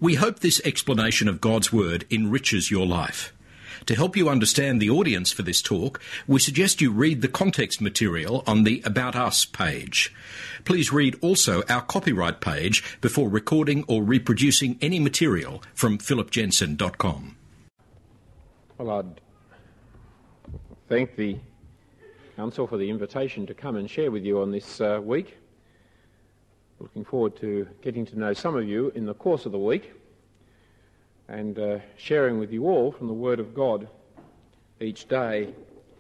We hope this explanation of God's Word enriches your life. To help you understand the audience for this talk, we suggest you read the context material on the About Us page. Please read also our copyright page before recording or reproducing any material from philipjensen.com. Well, I'd thank the Council for the invitation to come and share with you on this week. Looking forward to getting to know some of you in the course of the week and sharing with you all from the Word of God each day.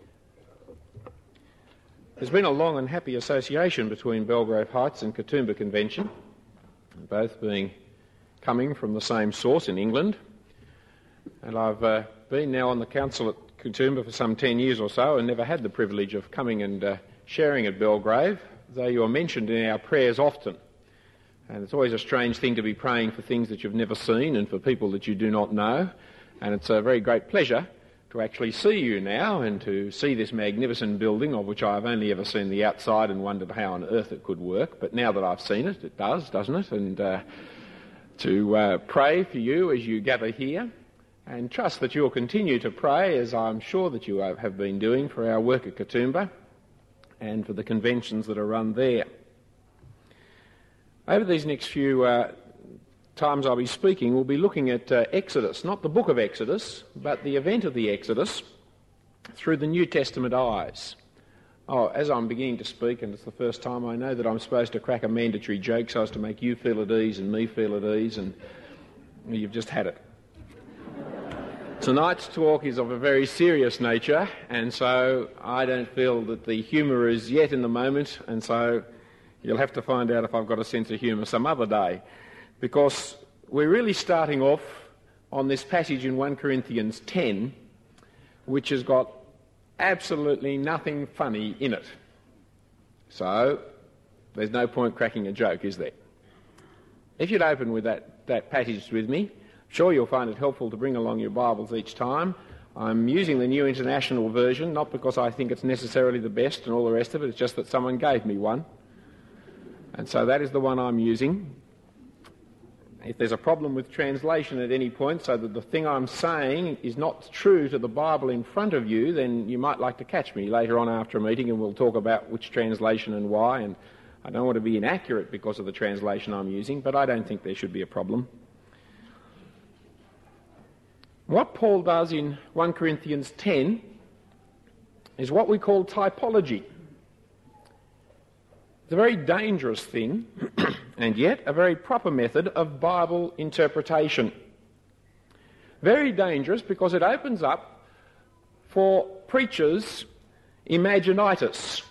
There's been a long and happy association between Belgrave Heights and Katoomba Convention, both coming from the same source in England. And I've been now on the council at Katoomba for some 10 years or so and never had the privilege of coming and sharing at Belgrave, though you are mentioned in our prayers often. And it's always a strange thing to be praying for things that you've never seen and for people that you do not know. And it's a very great pleasure to actually see you now and to see this magnificent building, of which I've only ever seen the outside and wondered how on earth it could work. But now that I've seen it, it does, doesn't it? And to pray for you as you gather here and trust that you'll continue to pray, as I'm sure that you have been doing, for our work at Katoomba and for the conventions that are run there. Over these next few times I'll be speaking, we'll be looking at Exodus, not the book of Exodus, but the event of the Exodus through the New Testament eyes. Oh, as I'm beginning to speak, and it's the first time, I know that I'm supposed to crack a mandatory joke so as to make you feel at ease and me feel at ease, and you've just had it. Tonight's talk is of a very serious nature, and so I don't feel that the humour is yet in the moment, and so you'll have to find out if I've got a sense of humour some other day, because we're really starting off on this passage in 1 Corinthians 10, which has got absolutely nothing funny in it. So there's no point cracking a joke, is there? If you'd open with that passage with me, I'm sure you'll find it helpful to bring along your Bibles each time. I'm using the New International Version, not because I think it's necessarily the best and all the rest of it, it's just that someone gave me one. And so that is the one I'm using. If there's a problem with translation at any point, so that the thing I'm saying is not true to the Bible in front of you, then you might like to catch me later on after a meeting and we'll talk about which translation and why. And I don't want to be inaccurate because of the translation I'm using, but I don't think there should be a problem. What Paul does in 1 Corinthians 10 is what we call typology. It's a very dangerous thing, and yet a very proper method of Bible interpretation. Very dangerous because it opens up for preachers imaginitis.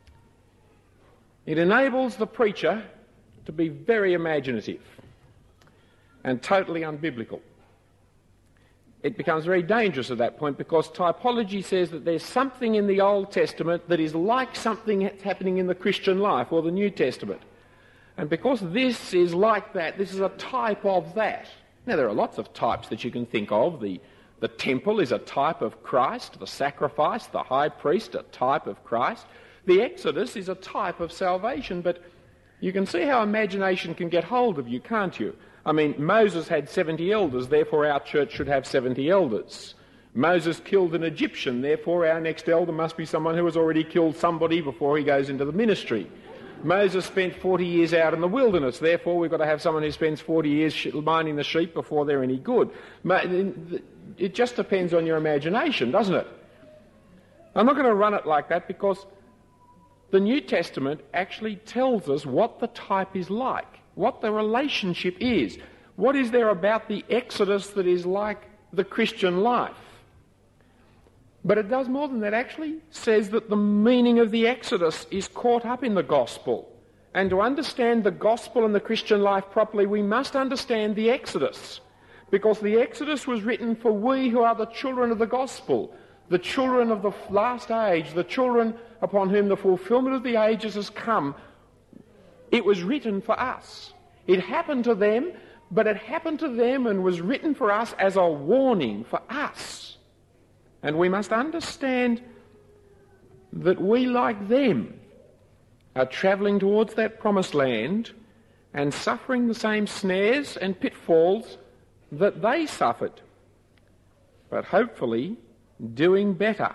It enables the preacher to be very imaginative and totally unbiblical. It becomes very dangerous at that point because typology says that there's something in the Old Testament that is like something that's happening in the Christian life or the New Testament. And because this is like that, this is a type of that. Now, there are lots of types that you can think of. The temple is a type of Christ, the sacrifice, the high priest, a type of Christ. The Exodus is a type of salvation, but you can see how imagination can get hold of you, can't you? I mean, Moses had 70 elders, therefore our church should have 70 elders. Moses killed an Egyptian, therefore our next elder must be someone who has already killed somebody before he goes into the ministry. Moses spent 40 years out in the wilderness, therefore we've got to have someone who spends 40 years minding the sheep before they're any good. It just depends on your imagination, doesn't it? I'm not going to run it like that because the New Testament actually tells us what the type is like, what the relationship is. What is there about the Exodus that is like the Christian life? But it does more than that. Actually says that the meaning of the Exodus is caught up in the gospel. And to understand the gospel and the Christian life properly, we must understand the Exodus. Because the Exodus was written for we who are the children of the gospel, the children of the last age, the children upon whom the fulfillment of the ages has come. It was written for us. It happened to them, but it happened to them and was written for us as a warning for us. And we must understand that we, like them, are travelling towards that promised land and suffering the same snares and pitfalls that they suffered, but hopefully doing better.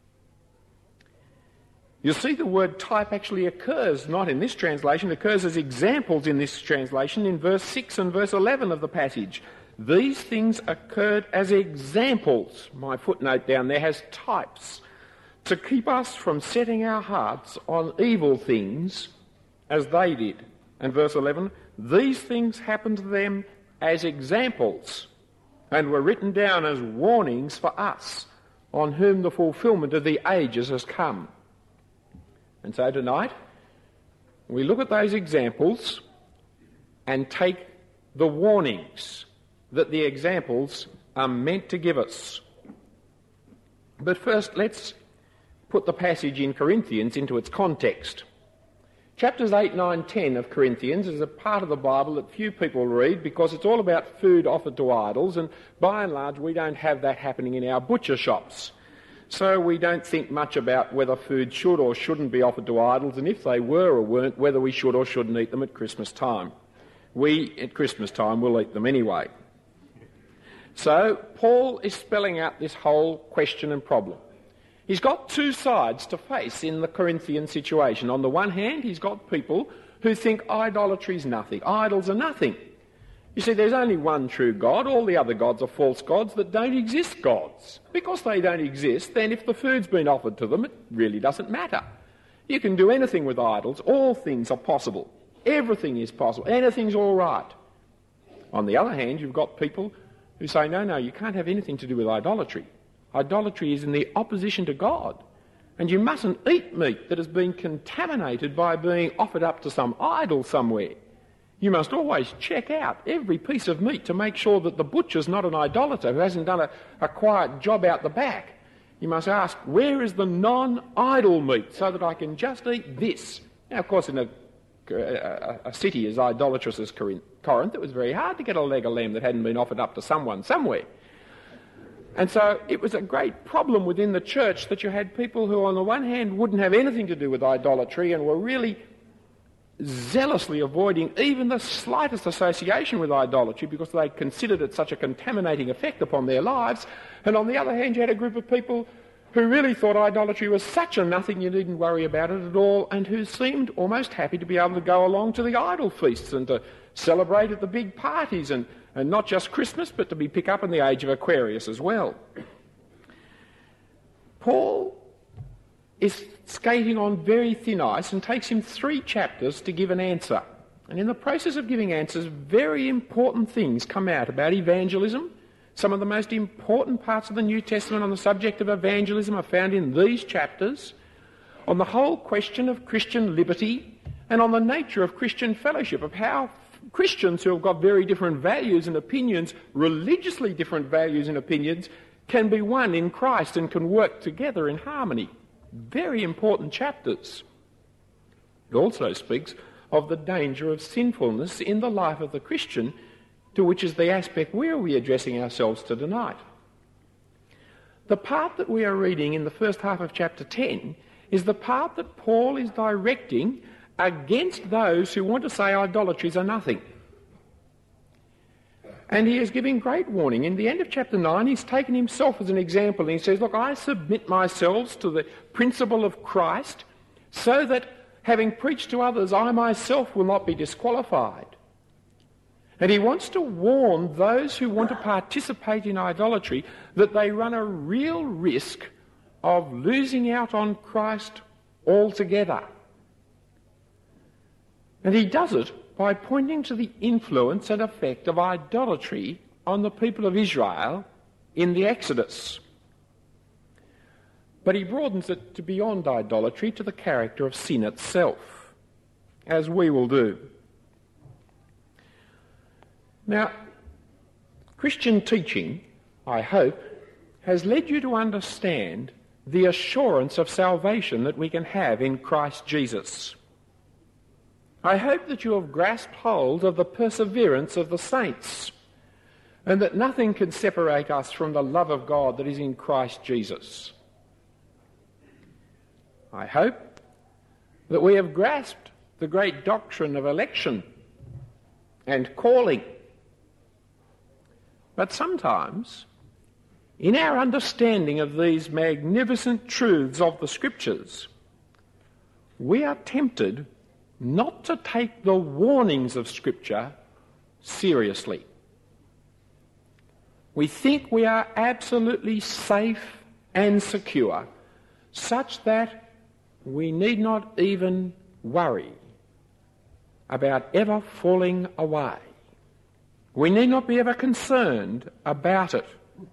You'll see the word type actually occurs, not in this translation, occurs as examples in this translation in verse 6 and verse 11 of the passage. These things occurred as examples. My footnote down there has types, to keep us from setting our hearts on evil things as they did. And verse 11, these things happened to them as examples and were written down as warnings for us, on whom the fulfilment of the ages has come. And so tonight, we look at those examples and take the warnings that the examples are meant to give us. But first, let's put the passage in Corinthians into its context. Chapters 8, 9, 10 of Corinthians is a part of the Bible that few people read because it's all about food offered to idols, and by and large we don't have that happening in our butcher shops. So we don't think much about whether food should or shouldn't be offered to idols, and if they were or weren't, whether we should or shouldn't eat them at Christmas time. We, at Christmas time, will eat them anyway. So Paul is spelling out this whole question and problem. He's got two sides to face in the Corinthian situation. On the one hand, he's got people who think idolatry is nothing. Idols are nothing. You see, there's only one true God. All the other gods are false gods that don't exist gods. Because they don't exist, then if the food's been offered to them, it really doesn't matter. You can do anything with idols. All things are possible. Everything is possible. Anything's all right. On the other hand, you've got people who say, no, you can't have anything to do with idolatry. Idolatry is in the opposition to God. And you mustn't eat meat that has been contaminated by being offered up to some idol somewhere. You must always check out every piece of meat to make sure that the butcher's not an idolater who hasn't done a quiet job out the back. You must ask, where is the non-idol meat so that I can just eat this? Now, of course, in a city as idolatrous as Corinth, it was very hard to get a leg of lamb that hadn't been offered up to someone somewhere. And so it was a great problem within the church that you had people who on the one hand wouldn't have anything to do with idolatry and were really zealously avoiding even the slightest association with idolatry because they considered it such a contaminating effect upon their lives. And on the other hand, you had a group of people who really thought idolatry was such a nothing you needn't worry about it at all, and who seemed almost happy to be able to go along to the idol feasts and to celebrate at the big parties, and not just Christmas, but to be picked up in the age of Aquarius as well. Paul is skating on very thin ice and takes him 3 chapters to give an answer. And in the process of giving answers, very important things come out about evangelism. Some of the most important parts of the New Testament on the subject of evangelism are found in these chapters, on the whole question of Christian liberty and on the nature of Christian fellowship, of how Christians who have got very different values and opinions, religiously different values and opinions, can be one in Christ and can work together in harmony. Very important chapters. It also speaks of the danger of sinfulness in the life of the Christian, to which is the aspect where we are addressing ourselves to tonight. The part that we are reading in the first half of chapter 10 is the part that Paul is directing against those who want to say idolatries are nothing. And he is giving great warning. In the end of chapter 9, he's taken himself as an example, and he says, look, I submit myself to the principle of Christ so that, having preached to others, I myself will not be disqualified. And he wants to warn those who want to participate in idolatry that they run a real risk of losing out on Christ altogether. And he does it by pointing to the influence and effect of idolatry on the people of Israel in the Exodus. But he broadens it to beyond idolatry to the character of sin itself, as we will do. Now, Christian teaching, I hope, has led you to understand the assurance of salvation that we can have in Christ Jesus. I hope that you have grasped hold of the perseverance of the saints, and that nothing can separate us from the love of God that is in Christ Jesus. I hope that we have grasped the great doctrine of election and calling. But sometimes, in our understanding of these magnificent truths of the Scriptures, we are tempted not to take the warnings of Scripture seriously. We think we are absolutely safe and secure, such that we need not even worry about ever falling away. We need not be ever concerned about it.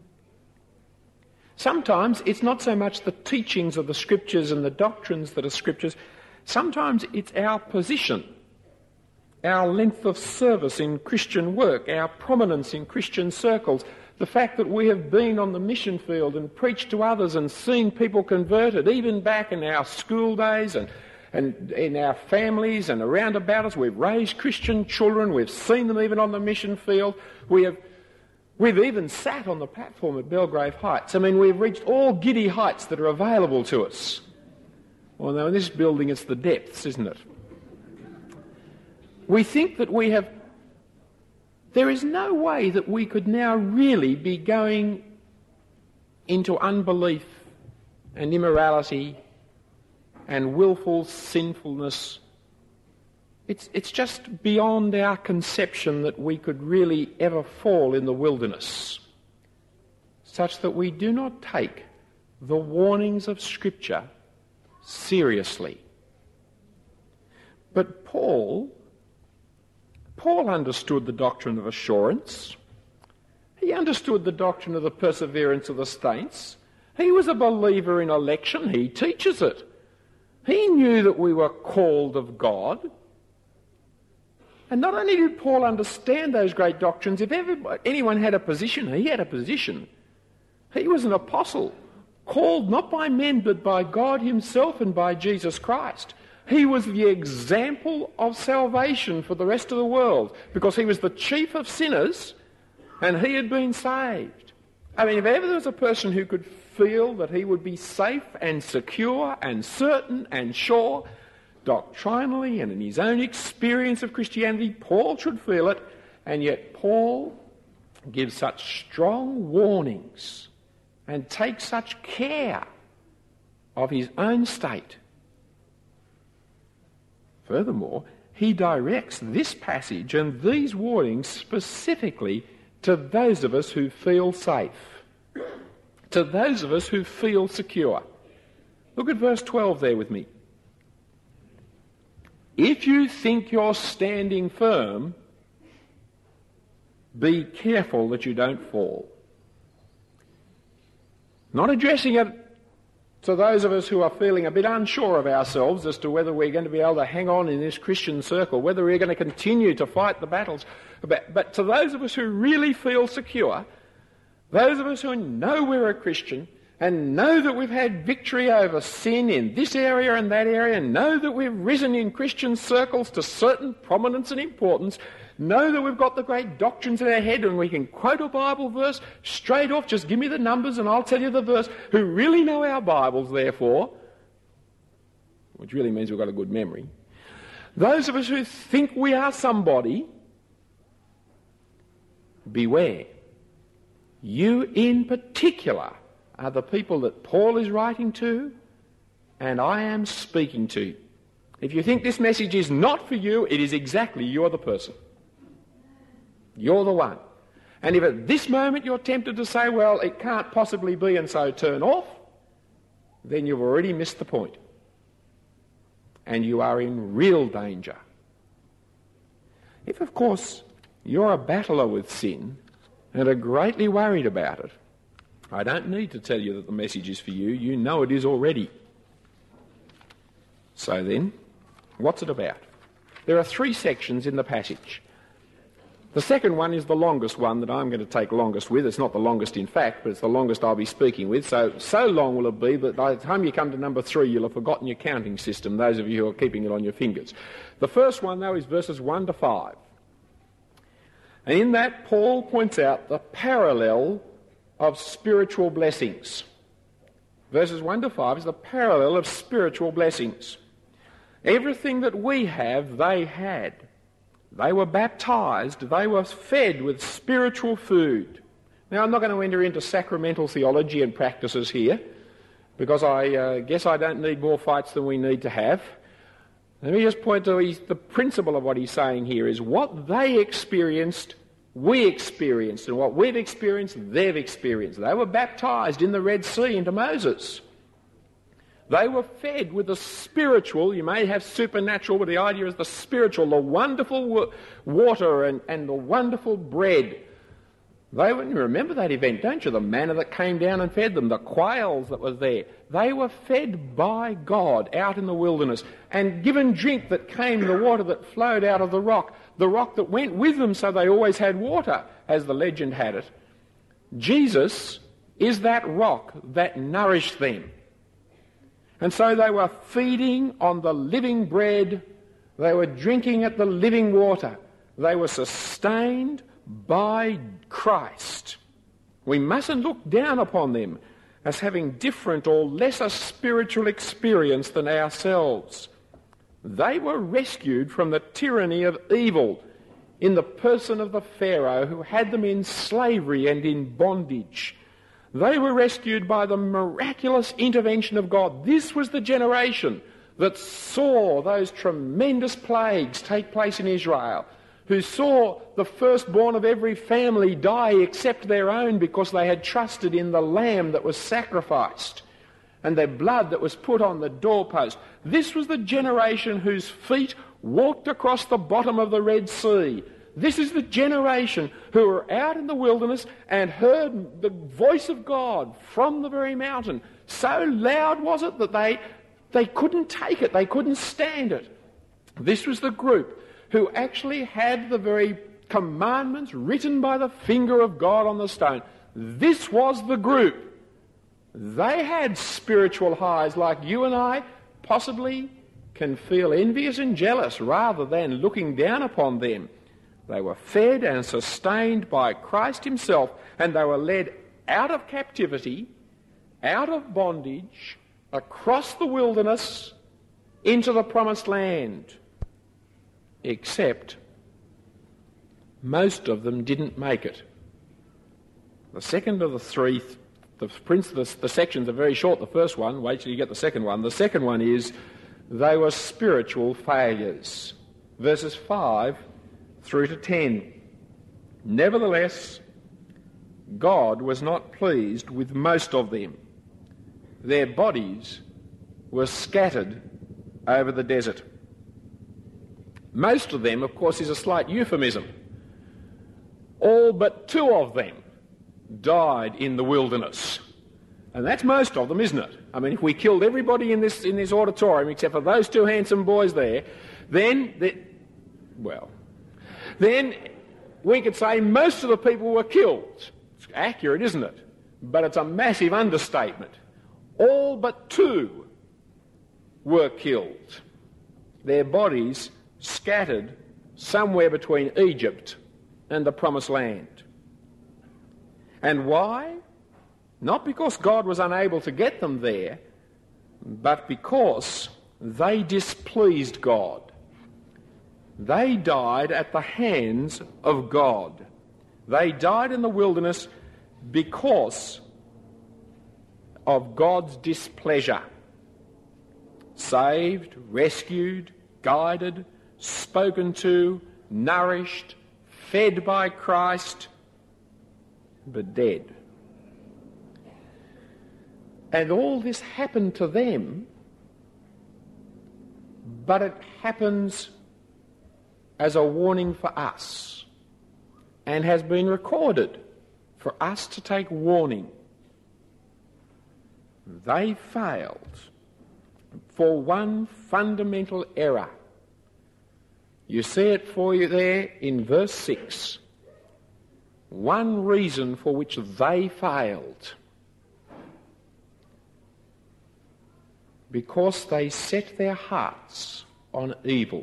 Sometimes it's not so much the teachings of the Scriptures and the doctrines that are Scriptures. Sometimes it's our position, our length of service in Christian work, our prominence in Christian circles, the fact that we have been on the mission field and preached to others and seen people converted, even back in our school days and in our families and around about us. We've raised Christian children. We've seen them even on the mission field. We've even sat on the platform at Belgrave Heights. I mean, we've reached all giddy heights that are available to us. Well, now in this building it's the depths, isn't it? We think that we have... There is no way that we could now really be going into unbelief and immorality and willful sinfulness. It's just beyond our conception that we could really ever fall in the wilderness, such that we do not take the warnings of Scripture seriously. But Paul understood the doctrine of assurance. He understood the doctrine of the perseverance of the saints. He was a believer in election. He teaches it. He knew that we were called of God. And not only did Paul understand those great doctrines, if anyone had a position, he had a position. He was an apostle, called not by men but by God himself and by Jesus Christ. He was the example of salvation for the rest of the world because he was the chief of sinners and he had been saved. I mean, if ever there was a person who could feel that he would be safe and secure and certain and sure, doctrinally and in his own experience of Christianity, Paul should feel it, and yet Paul gives such strong warnings and takes such care of his own state. Furthermore, he directs this passage and these warnings specifically to those of us who feel safe, to those of us who feel secure. Look at verse 12 there with me. If you think you're standing firm, be careful that you don't fall. Not addressing it to those of us who are feeling a bit unsure of ourselves as to whether we're going to be able to hang on in this Christian circle, whether we're going to continue to fight the battles, but to those of us who really feel secure, those of us who know we're a Christian and know that we've had victory over sin in this area and that area, and know that we've risen in Christian circles to certain prominence and importance, know that we've got the great doctrines in our head and we can quote a Bible verse straight off, just give me the numbers and I'll tell you the verse, who really know our Bibles, therefore, which really means we've got a good memory. Those of us who think we are somebody, beware. You in particular are the people that Paul is writing to and I am speaking to. If you think this message is not for you, it is exactly you're the person. You're the one. And if at this moment you're tempted to say, well, it can't possibly be, and so turn off, then you've already missed the point. And you are in real danger. If, of course, you're a battler with sin and are greatly worried about it, I don't need to tell you that the message is for you. You know it is already. So then, what's it about? There are 3 sections in the passage. The second one is the longest one that I'm going to take longest with. It's not the longest in fact, but it's the longest I'll be speaking with. So long will it be that by the time you come to number 3, you'll have forgotten your counting system, those of you who are keeping it on your fingers. The first one, though, is verses 1 to 5. And in that, Paul points out the parallel of spiritual blessings. Verses 1 to 5 is the parallel of spiritual blessings. Everything that we have, they had. They were baptized, they were fed with spiritual food. Now, I'm not going to enter into sacramental theology and practices here, because I guess I don't need more fights than we need to have. Let me just point to the principle of what he's saying here is what they experienced, we experienced, and what we've experienced, they've experienced. They were baptised in the Red Sea into Moses. They were fed with the spiritual, you may have supernatural, but the idea is the spiritual, the wonderful water and the wonderful bread. You remember that event, don't you? The manna that came down and fed them, the quails that was there. They were fed by God out in the wilderness and given drink that came, the water that flowed out of the rock that went with them so they always had water, as the legend had it. Jesus is that rock that nourished them. And so they were feeding on the living bread, they were drinking at the living water, they were sustained by Christ. We mustn't look down upon them as having different or lesser spiritual experience than ourselves. They were rescued from the tyranny of evil in the person of the Pharaoh who had them in slavery and in bondage. They were rescued by the miraculous intervention of God. This was the generation that saw those tremendous plagues take place in Israel, who saw the firstborn of every family die except their own because they had trusted in the lamb that was sacrificed and their blood that was put on the doorpost. This was the generation whose feet walked across the bottom of the Red Sea. This is the generation who were out in the wilderness and heard the voice of God from the very mountain. So loud was it that they couldn't take it, they couldn't stand it. This was the group who actually had the very commandments written by the finger of God on the stone. This was the group. They had spiritual highs like you and I possibly can feel envious and jealous rather than looking down upon them. They were fed and sustained by Christ himself, and they were led out of captivity, out of bondage, across the wilderness, into the promised land. Except most of them didn't make it. The second of the three, the sections are very short, the first one, wait till you get the second one. The second one is they were spiritual failures. Verses 5 through to 10. Nevertheless, God was not pleased with most of them. Their bodies were scattered over the desert. Most of them, of course, is a slight euphemism. All but 2 of them died in the wilderness. And that's most of them, isn't it? I mean, if we killed everybody in this auditorium except for those 2 handsome boys there, then we could say most of the people were killed. It's accurate, isn't it? But it's a massive understatement. All but 2 were killed. Their bodies scattered somewhere between Egypt and the Promised Land. And why? Not because God was unable to get them there, but because they displeased God. They died at the hands of God. They died in the wilderness because of God's displeasure. Saved, rescued, guided, spoken to, nourished, fed by Christ, but dead. And all this happened to them, but it happens as a warning for us and has been recorded for us to take warning. They failed for one fundamental error. You see it for you there in verse 6. One reason for which they failed. Because they set their hearts on evil.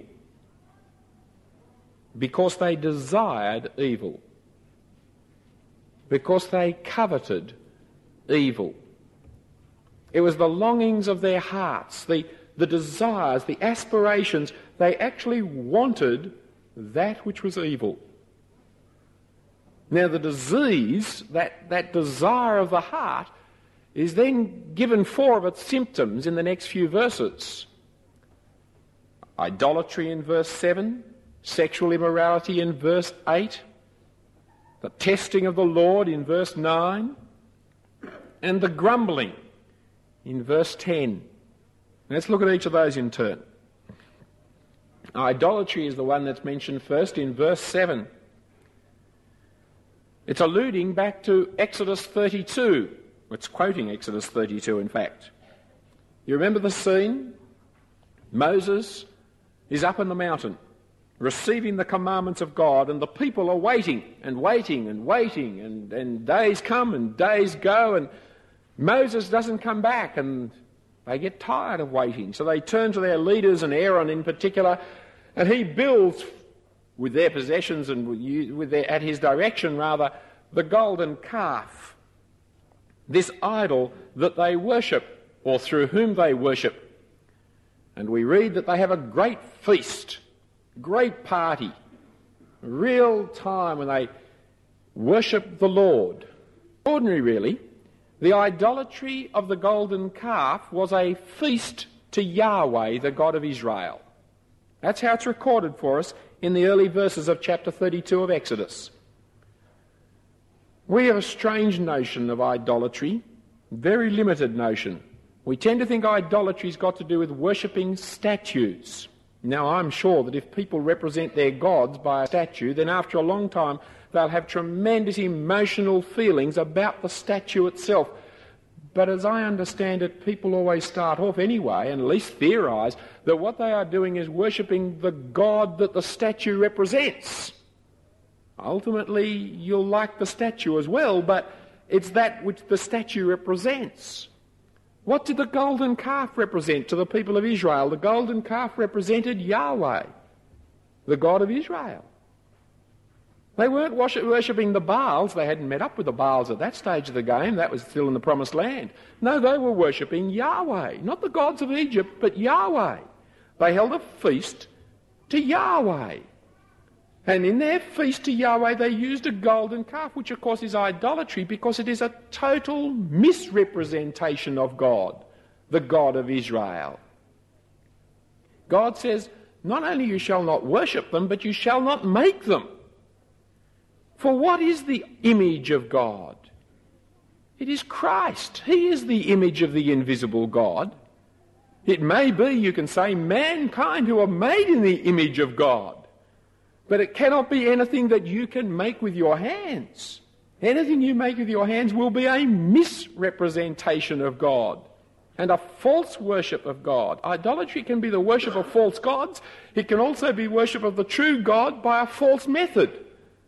Because they desired evil. Because they coveted evil. It was the longings of their hearts, the desires, the aspirations. They actually wanted that which was evil. Now the disease, that desire of the heart, is then given 4 of its symptoms in the next few verses. Idolatry in verse 7, sexual immorality in verse 8, the testing of the Lord in verse 9, and the grumbling in verse 10. Let's look at each of those in turn. Idolatry is the one that's mentioned first in verse 7. It's alluding back to Exodus 32. It's quoting Exodus 32, in fact. You remember the scene? Moses is up on the mountain, receiving the commandments of God, and the people are waiting and waiting and waiting, and days come and days go, and Moses doesn't come back, and they get tired of waiting. So they turn to their leaders, and Aaron in particular, and he builds, with their possessions and at his direction rather, the golden calf, this idol that they worship, or through whom they worship. And we read that they have a great feast, great party, a real time when they worship the Lord. Ordinary, really. The idolatry of the golden calf was a feast to Yahweh, the God of Israel. That's how it's recorded for us in the early verses of chapter 32 of Exodus. We have a strange notion of idolatry, very limited notion. We tend to think idolatry's got to do with worshipping statues. Now, I'm sure that if people represent their gods by a statue, then after a long time they'll have tremendous emotional feelings about the statue itself. But as I understand it, people always start off anyway, and at least theorise, that what they are doing is worshipping the God that the statue represents. Ultimately, you'll like the statue as well, but it's that which the statue represents. What did the golden calf represent to the people of Israel? The golden calf represented Yahweh, the God of Israel. They weren't worshipping the Baals. They hadn't met up with the Baals at that stage of the game. That was still in the Promised Land. No, they were worshipping Yahweh, not the gods of Egypt, but Yahweh. They held a feast to Yahweh. And in their feast to Yahweh, they used a golden calf, which of course is idolatry because it is a total misrepresentation of God, the God of Israel. God says, not only you shall not worship them, but you shall not make them. For what is the image of God? It is Christ. He is the image of the invisible God. It may be, you can say, mankind who are made in the image of God. But it cannot be anything that you can make with your hands. Anything you make with your hands will be a misrepresentation of God and a false worship of God. Idolatry can be the worship of false gods. It can also be worship of the true God by a false method,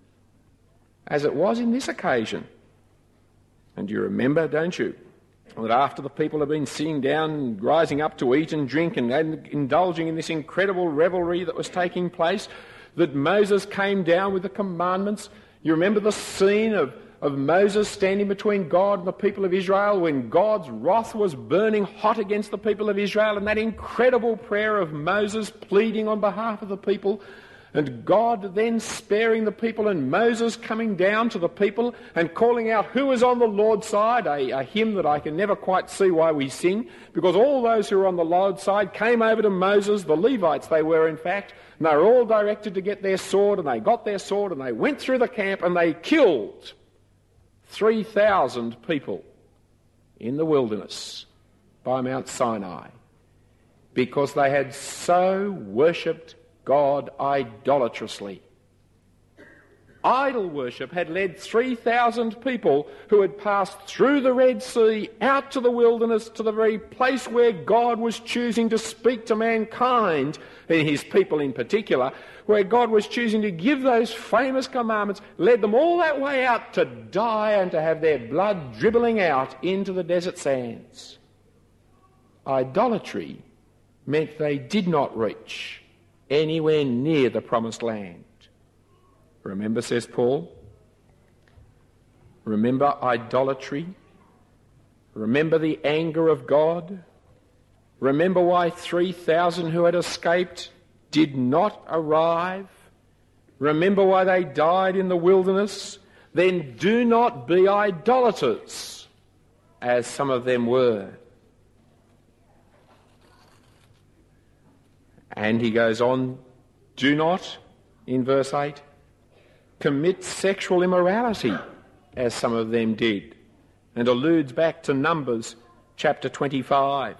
as it was in this occasion. And you remember, don't you, that after the people have been sitting down, rising up to eat and drink and indulging in this incredible revelry that was taking place, that Moses came down with the commandments. You remember the scene of Moses standing between God and the people of Israel when God's wrath was burning hot against the people of Israel, and that incredible prayer of Moses pleading on behalf of the people, and God then sparing the people, and Moses coming down to the people and calling out who is on the Lord's side, a hymn that I can never quite see why we sing, because all those who were on the Lord's side came over to Moses, the Levites they were in fact, and they were all directed to get their sword, and they got their sword, and they went through the camp, and they killed 3,000 people in the wilderness by Mount Sinai, because they had so worshipped God idolatrously. Idol worship had led 3,000 people who had passed through the Red Sea out to the wilderness, to the very place where God was choosing to speak to mankind, and his people in particular, where God was choosing to give those famous commandments, led them all that way out to die and to have their blood dribbling out into the desert sands. Idolatry meant they did not reach anywhere near the Promised Land. Remember, says Paul, remember idolatry. Remember the anger of God. Remember why 3,000 who had escaped did not arrive. Remember why they died in the wilderness. then do not be idolaters, as some of them were. And he goes on, do not, in verse 8, commit sexual immorality, as some of them did, and alludes back to Numbers chapter 25,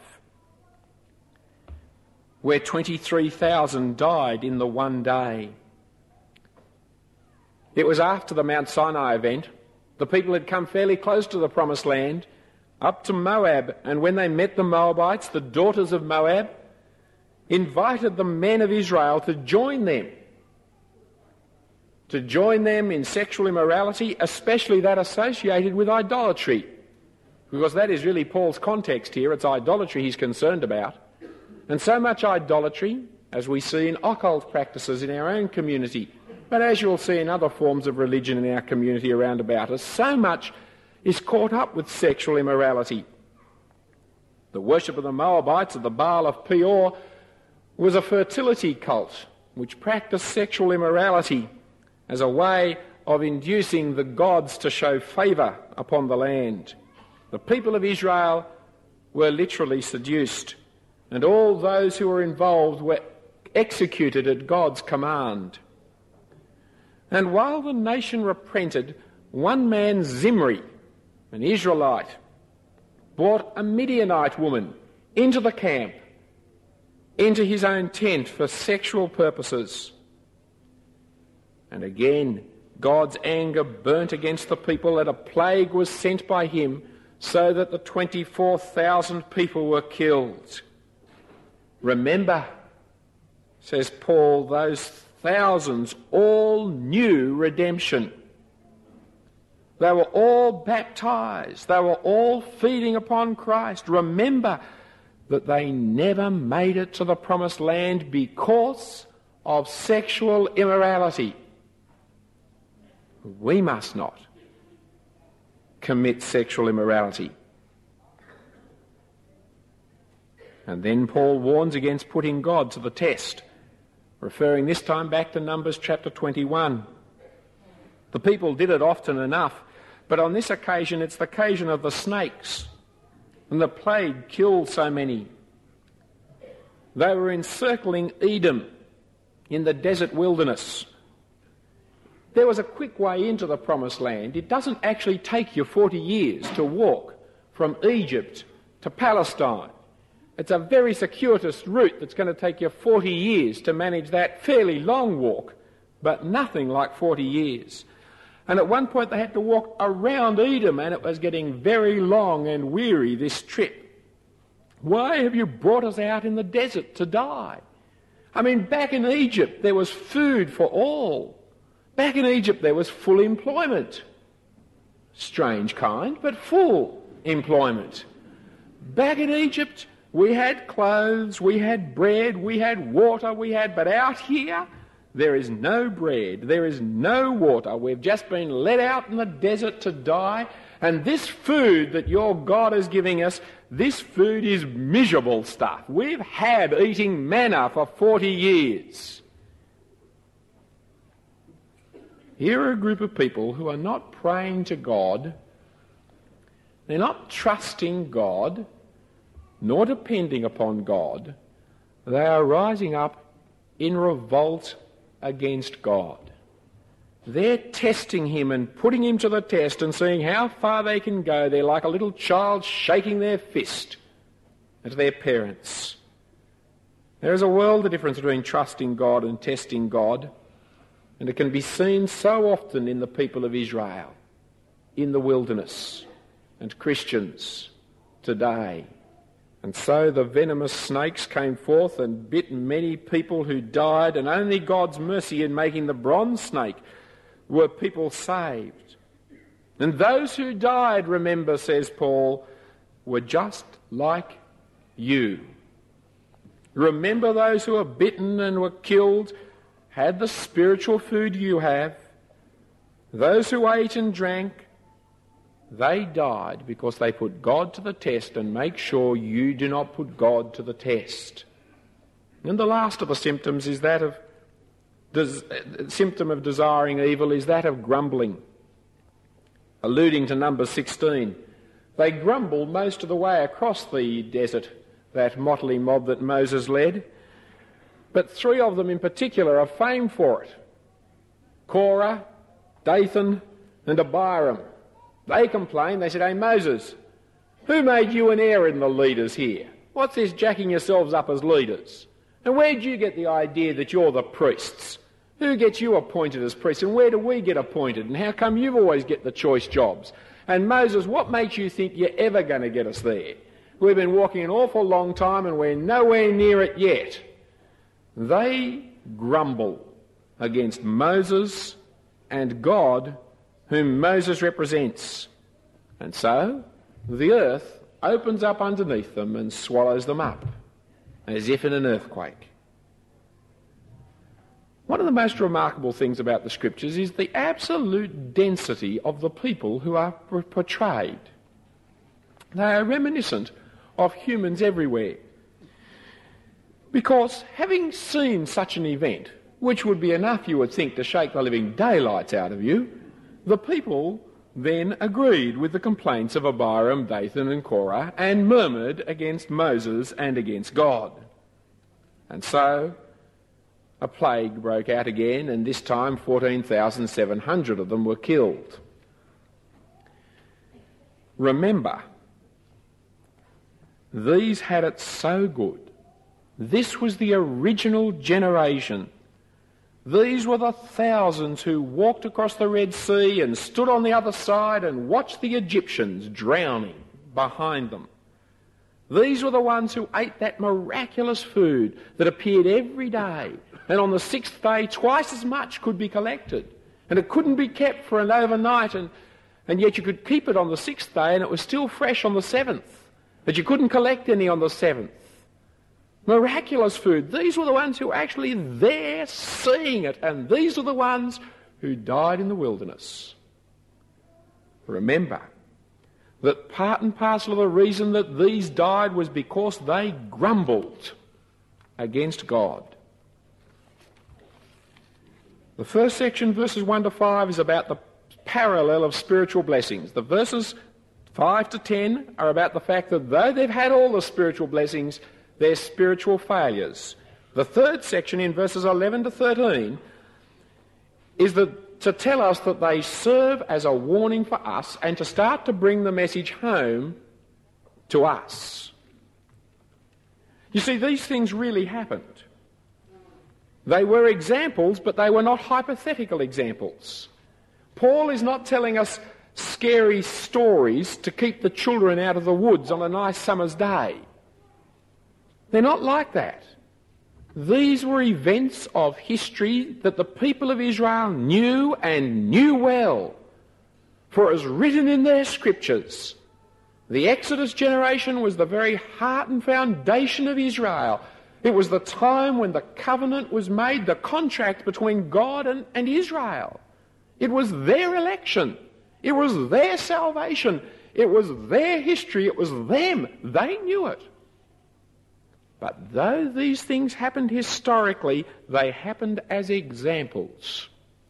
where 23,000 died in the one day. It was after the Mount Sinai event. The people had come fairly close to the Promised Land, up to Moab, and when they met the Moabites, the daughters of Moab invited the men of Israel to join them in sexual immorality, especially that associated with idolatry, because that is really Paul's context here. It's idolatry he's concerned about. And so much idolatry, as we see in occult practices in our own community, but as you'll see in other forms of religion in our community around about us, so much is caught up with sexual immorality. The worship of the Moabites of the Baal of Peor was a fertility cult which practiced sexual immorality as a way of inducing the gods to show favour upon the land. The people of Israel were literally seduced, and all those who were involved were executed at God's command. And while the nation repented, one man, Zimri, an Israelite, brought a Midianite woman into the camp, into his own tent for sexual purposes. And again, God's anger burnt against the people, and a plague was sent by him, so that the 24,000 people were killed. Remember, says Paul, those thousands all knew redemption. They were all baptized. They were all feeding upon Christ. Remember that they never made it to the Promised Land because of sexual immorality. We must not commit sexual immorality. And then Paul warns against putting God to the test, referring this time back to Numbers chapter 21. The people did it often enough, but on this occasion it's the occasion of the snakes, and the plague killed so many. They were encircling Edom in the desert wilderness. There was a quick way into the Promised Land. It doesn't actually take you 40 years to walk from Egypt to Palestine. It's a very circuitous route that's going to take you 40 years to manage that fairly long walk, but nothing like 40 years. And at one point they had to walk around Edom, and it was getting very long and weary, this trip. Why have you brought us out in the desert to die? I mean, back in Egypt there was food for all. Back in Egypt there was full employment. Strange kind, but full employment. Back in Egypt we had clothes, we had bread, we had water, but out here there is no bread, there is no water. We've just been let out in the desert to die, and this food that your God is giving us, this food is miserable stuff. We've had eating manna for 40 years. Here are a group of people who are not praying to God, they're not trusting God, nor depending upon God. They are rising up in revolt against God. They're testing him and putting him to the test and seeing how far they can go. They're like a little child shaking their fist at their parents. There is a world of difference between trusting God and testing God, and it can be seen so often in the people of Israel, in the wilderness, and Christians today. And so the venomous snakes came forth and bit many people who died, and only God's mercy in making the bronze snake were people saved. And those who died, remember, says Paul, were just like you. Remember those who were bitten and were killed had the spiritual food you have. Those who ate and drank, they died because they put God to the test, and make sure you do not put God to the test. And the last of the symptoms is that of symptom of desiring evil is that of grumbling. alluding to number 16. They grumbled most of the way across the desert, that motley mob that Moses led. But 3 of them in particular are famed for it. Korah, Dathan and Abiram. They complained. They said, "Hey Moses, who made you and Aaron the leaders here? What's this jacking yourselves up as leaders? And where did you get the idea that you're the priests? Who gets you appointed as priests? And where do we get appointed? And how come you always get the choice jobs? And Moses, what makes you think you're ever going to get us there? We've been walking an awful long time and we're nowhere near it yet." They grumble against Moses and God, whom Moses represents. And so the earth opens up underneath them and swallows them up, as if in an earthquake. One of the most remarkable things about the Scriptures is the absolute density of the people who are portrayed. They are reminiscent of humans everywhere. Because having seen such an event, which would be enough, you would think, to shake the living daylights out of you, the people then agreed with the complaints of Abiram, Dathan and Korah and murmured against Moses and against God. And so a plague broke out again, and this time 14,700 of them were killed. Remember, these had it so good. This was the original generation. These were the thousands who walked across the Red Sea and stood on the other side and watched the Egyptians drowning behind them. These were the ones who ate that miraculous food that appeared every day, and on the 6th day twice as much could be collected, and it couldn't be kept for an overnight, and yet you could keep it on the 6th day and it was still fresh on the 7th, but you couldn't collect any on the 7th. Miraculous food. These were the ones who were actually there seeing it, and these are the ones who died in the wilderness. Remember that part and parcel of the reason that these died was because they grumbled against God. The first section, verses 1 to 5, is about the parallel of spiritual blessings. The verses 5 to 10 are about the fact that though they've had all the spiritual blessings, they're spiritual failures. The third section, in verses 11 to 13, is to tell us that they serve as a warning for us and to start to bring the message home to us. You see, these things really happened. They were examples, but they were not hypothetical examples. Paul is not telling us scary stories to keep the children out of the woods on a nice summer's day. They're not like that. These were events of history that the people of Israel knew and knew well, for it was written in their scriptures. The Exodus generation was the very heart and foundation of Israel. It was the time when the covenant was made, the contract between God and Israel. It was their election. It was their salvation. It was their history. It was them. They knew it. But though these things happened historically, they happened as examples,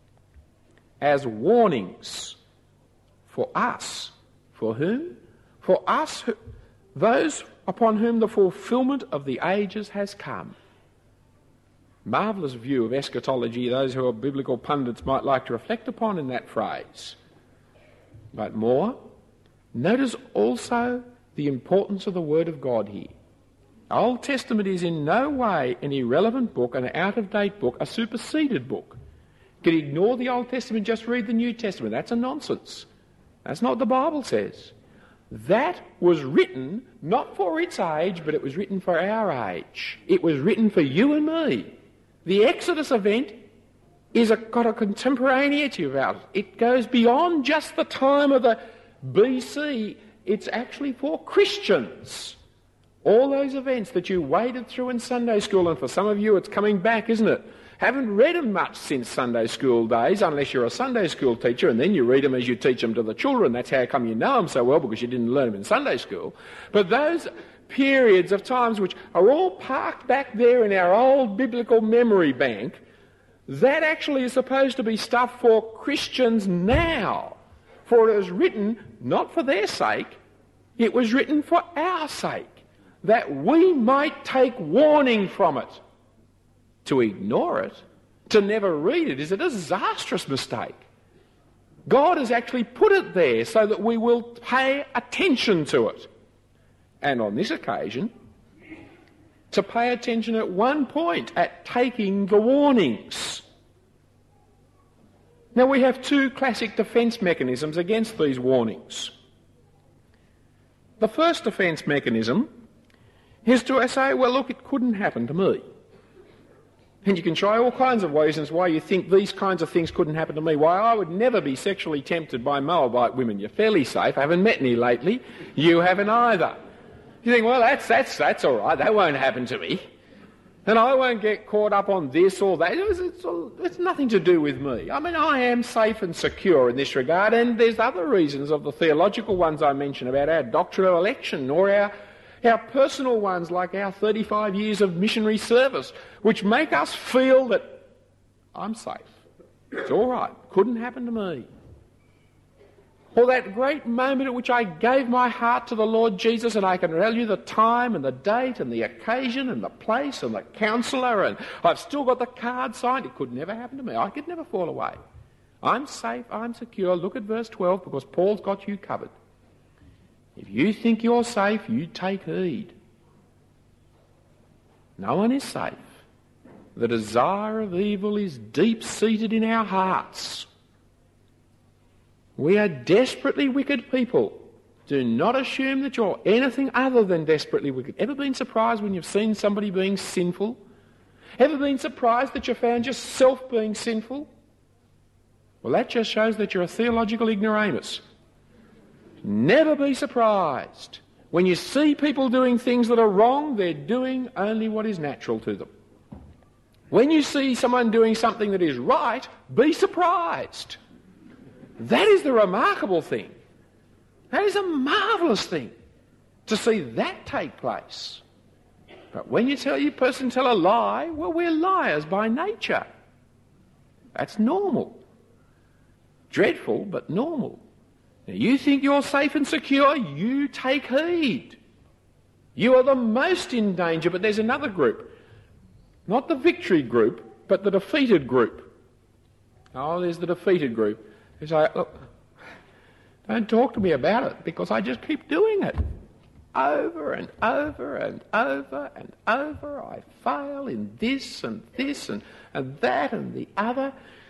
as warnings for us. For whom? For us, those upon whom the fulfilment of the ages has come. Marvellous view of eschatology those who are biblical pundits might like to reflect upon in that phrase. But more, notice also the importance of the Word of God here. Old Testament is in no way an irrelevant book, an out-of-date book, a superseded book. You can ignore the Old Testament, just read the New Testament. That's a nonsense. That's not what the Bible says. That was written not for its age, but it was written for our age. It was written for you and me. The Exodus event got a contemporaneity about it. It goes beyond just the time of the BC. It's actually for Christians. All those events that you waded through in Sunday school, and for some of you it's coming back, isn't it? Haven't read them much since Sunday school days, unless you're a Sunday school teacher, and then you read them as you teach them to the children. That's how come you know them so well, because you didn't learn them in Sunday school. But those periods of times which are all parked back there in our old biblical memory bank, that actually is supposed to be stuff for Christians now. For it was written not for their sake, it was written for our sake, that we might take warning from it. To ignore it, to never read it, is a disastrous mistake. God has actually put it there so that we will pay attention to it. And on this occasion, to pay attention at one point, at taking the warnings. Now we have two classic defence mechanisms against these warnings. The first defence mechanism is to say, well look, it couldn't happen to me. And you can try all kinds of reasons why you think these kinds of things couldn't happen to me. Why I would never be sexually tempted by Moabite women. You're fairly safe. I haven't met any lately. You haven't either. You think, well, that's all right. That won't happen to me. And I won't get caught up on this or that. It's nothing to do with me. I mean, I am safe and secure in this regard. And there's other reasons of the theological ones I mentioned about our doctrinal election or our personal ones like our 35 years of missionary service, which make us feel that I'm safe. It's all right. Couldn't happen to me. Or that great moment at which I gave my heart to the Lord Jesus, and I can tell you the time and the date and the occasion and the place and the counsellor, and I've still got the card signed. It could never happen to me. I could never fall away. I'm safe. I'm secure. Look at verse 12 because Paul's got you covered. If you think you're safe, you take heed. No one is safe. The desire of evil is deep-seated in our hearts. We are desperately wicked people. Do not assume that you're anything other than desperately wicked. Ever been surprised when you've seen somebody being sinful? Ever been surprised that you found yourself being sinful? Well, that just shows that you're a theological ignoramus. Never be surprised. When you see people doing things that are wrong, they're doing only what is natural to them. When you see someone doing something that is right, be surprised. That is the remarkable thing. That is a marvellous thing to see that take place. But when you tell your person tell a lie, well, we're liars by nature. That's normal. Dreadful, but normal. Now, you think you're safe and secure, you take heed. You are the most in danger, but there's another group. Not the victory group, but the defeated group. Oh, there's the defeated group. Who say, look, don't talk to me about it because I just keep doing it. Over and over and over and over. I fail in this and that and the other.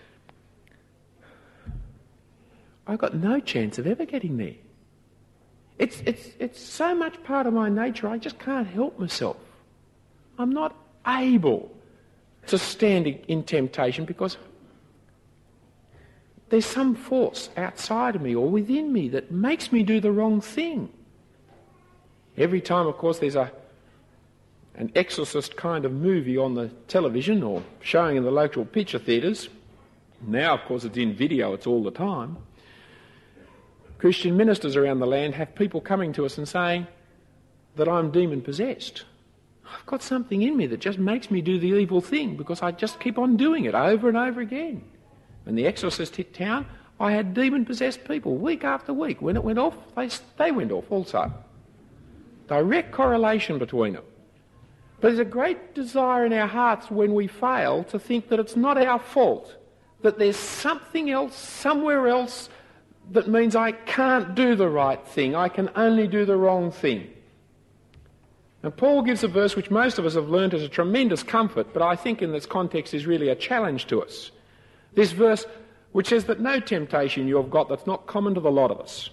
I've got no chance of ever getting there. It's so much part of my nature, I just can't help myself. I'm not able to stand in temptation because there's some force outside of me or within me that makes me do the wrong thing. Every time, of course, there's an exorcist kind of movie on the television or showing in the local picture theatres. Now, of course, it's in video, it's all the time. Christian ministers around the land have people coming to us and saying that I'm demon-possessed. I've got something in me that just makes me do the evil thing because I just keep on doing it over and over again. When The Exorcist hit town, I had demon-possessed people week after week. When it went off, they went off also. Direct correlation between them. But there's a great desire in our hearts when we fail to think that it's not our fault, that there's something else, somewhere else, that means I can't do the right thing. I can only do the wrong thing. And Paul gives a verse which most of us have learnt as a tremendous comfort, but I think in this context is really a challenge to us. This verse which says that no temptation you have got that's not common to the lot of us.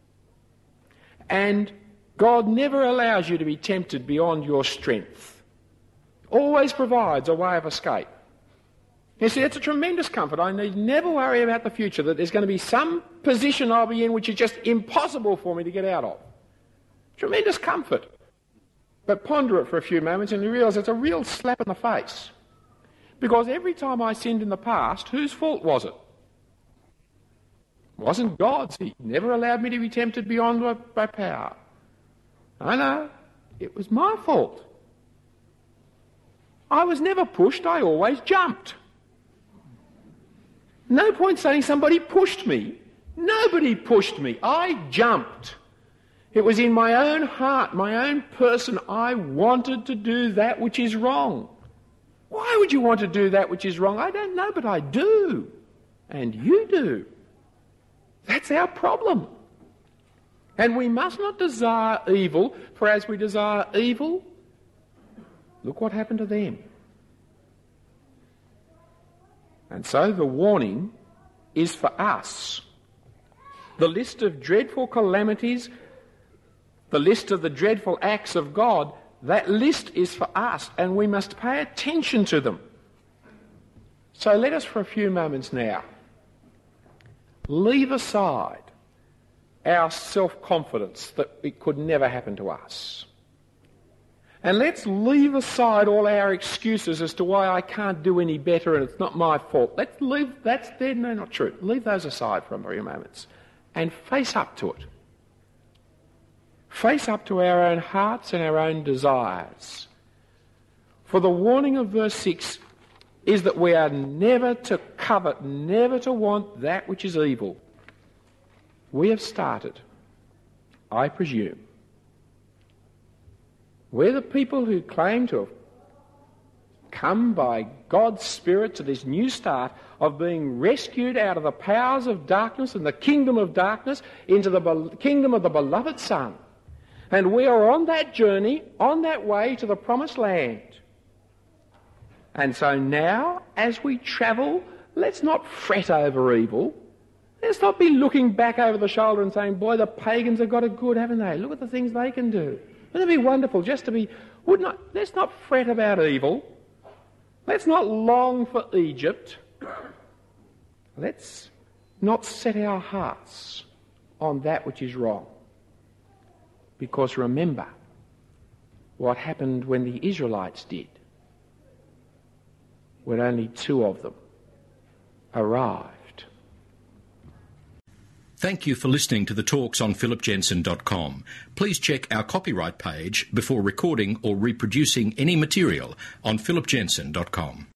And God never allows you to be tempted beyond your strength. Always provides a way of escape. You see, it's a tremendous comfort. I need never worry about the future, that there's going to be some position I'll be in which is just impossible for me to get out of. Tremendous comfort. But ponder it for a few moments and you realise it's a real slap in the face. Because every time I sinned in the past, whose fault was it? It wasn't God's. He never allowed me to be tempted beyond my power. No, it was my fault. I was never pushed, I always jumped. No point saying somebody pushed me. Nobody pushed me. I jumped. It was in my own heart, my own person. I wanted to do that which is wrong. Why would you want to do that which is wrong? I don't know, but I do. And you do. That's our problem. And we must not desire evil, for as we desire evil, look what happened to them. And so the warning is for us. The list of dreadful calamities, the list of the dreadful acts of God, that list is for us, and we must pay attention to them. So let us for a few moments now leave aside our self-confidence that it could never happen to us. And let's leave aside all our excuses as to why I can't do any better and it's not my fault. Let's leave, no, not true. Leave those aside for a few moments and face up to it. Face up to our own hearts and our own desires. For the warning of verse 6 is that we are never to covet, never to want that which is evil. We have started, I presume. We're the people who claim to have come by God's Spirit to this new start of being rescued out of the powers of darkness and the kingdom of darkness into the kingdom of the beloved Son. And we are on that journey, on that way to the promised land. And so now, as we travel, let's not fret over evil. Let's not be looking back over the shoulder and saying, boy, the pagans have got it good, haven't they? Look at the things they can do. Wouldn't it be wonderful just to be... let's not fret about evil. Let's not long for Egypt. Let's not set our hearts on that which is wrong. Because remember what happened when the Israelites did, when only 2 of them arrived. Thank you for listening to the talks on philipjensen.com. Please check our copyright page before recording or reproducing any material on philipjensen.com.